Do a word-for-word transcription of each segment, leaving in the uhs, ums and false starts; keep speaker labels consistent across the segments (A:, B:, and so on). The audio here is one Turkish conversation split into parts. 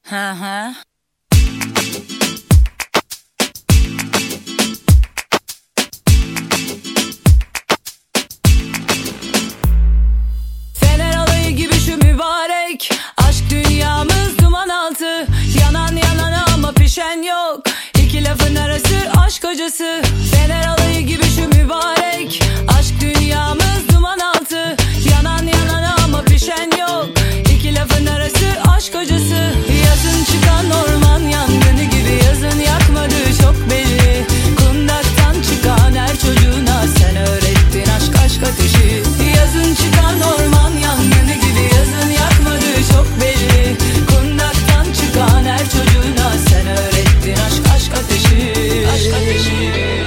A: Hı hı. Fener alayı gibi şu mübarek aşk dünyamız duman altı. Yanan yanana ama pişen yok. İki lafın arası aşk hocası. Fener alayı gibi şu mübarek aşk dünyamız duman altı. Yanan yanana ama pişen yok. İki lafın arası aşk hocası. Yazın çıkan orman yangını gibi yazın yakmadığı çok belli. Kundaktan çıkan her çocuğuna sen öğrettin aşk aşk ateşi. Yazın çıkan orman yangını gibi yazın yakmadığı çok belli. Kundaktan çıkan her çocuğuna sen öğrettin aşk aşk ateşi. Aşk ateşi.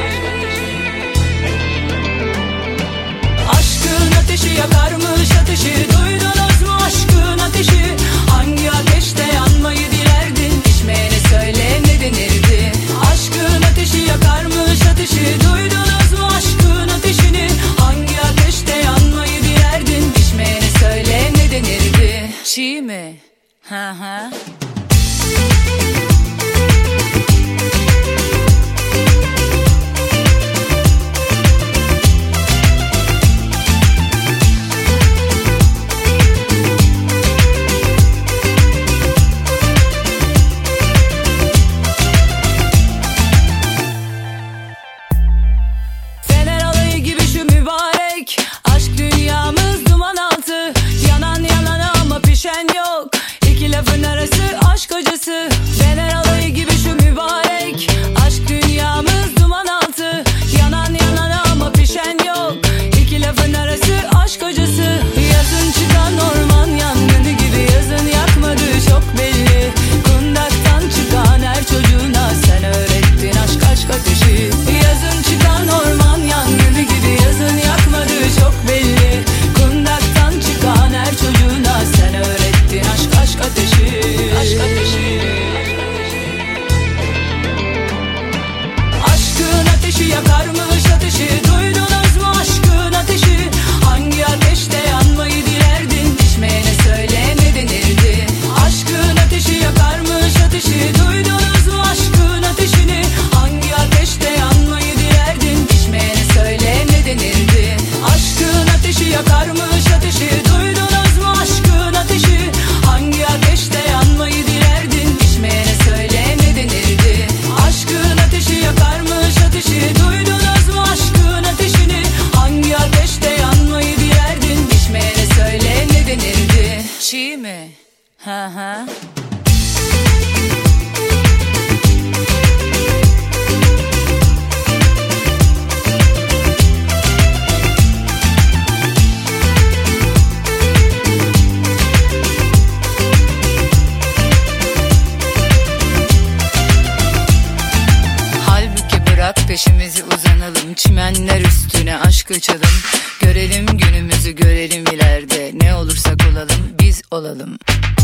A: Aşkın ateşi yakarmış ateşi. Duydunuz mu aşkın ateşi? Hangi ateşte yanmayı dilerdin? İçmeyene söyle ne denirdi? Aşkın ateşi yakarmış ateşi. Duydunuz mu aşkın ateşini? Hangi ateşte yanmayı dilerdin? İçmeyene söyle ne denirdi? Çiğ mi? Hı hı. Aşk dünyamız duman altı. Yanan yanana ama pişen yok. İki lafın arası aşk hocası. Fener alayı gibi şu mübarek aşk dünyamız duman altı. Yanan yanana ama pişen yok. İki lafın arası aşk hocası. Yazın çıkan orman yangını gibi yazın yakmadığı çok belli. Kundaktan çıkan her çocuğuna sen öğrettin aşk aşk ateşi. Yazın çıkan orman yangını gibi yazın yakmadığı çok belli. Kundaktan çıkan her çocuğuna sen öğrettin aşk aşk ateşi. Aşk ateşi. Aşkın ateşi yakarmış ateşi. Duydunuz mu aşkın ateşi? Hangi ateşte yanmayı dilerdin? İçmeyene söyle ne denirdi? Aşkın ateşi yakarmış ateşi. Duydunuz mu aşkın ateşini? Hangi ateşte yanmayı dilerdin? İçmeyene söyle ne denirdi? Aşkın ateşi yakarmış ateşi. Duydunuz mu aşkın ateşi? Hangi ateşte yanmayı dilerdin? İçmeyene söyle ne denirdi? Aşkın ateşi yakarmış ateşi. Duydunuz mu aşkın ateşini? Hangi ateşte yanmayı dilerdin? İçmeyene söyle ne denirdi? Çiğ mi? Hı hı. Peşimizi uzanalım, çimenler üstüne aşk açalım. Görelim günümüzü, görelim ileride. Ne olursak olalım biz olalım.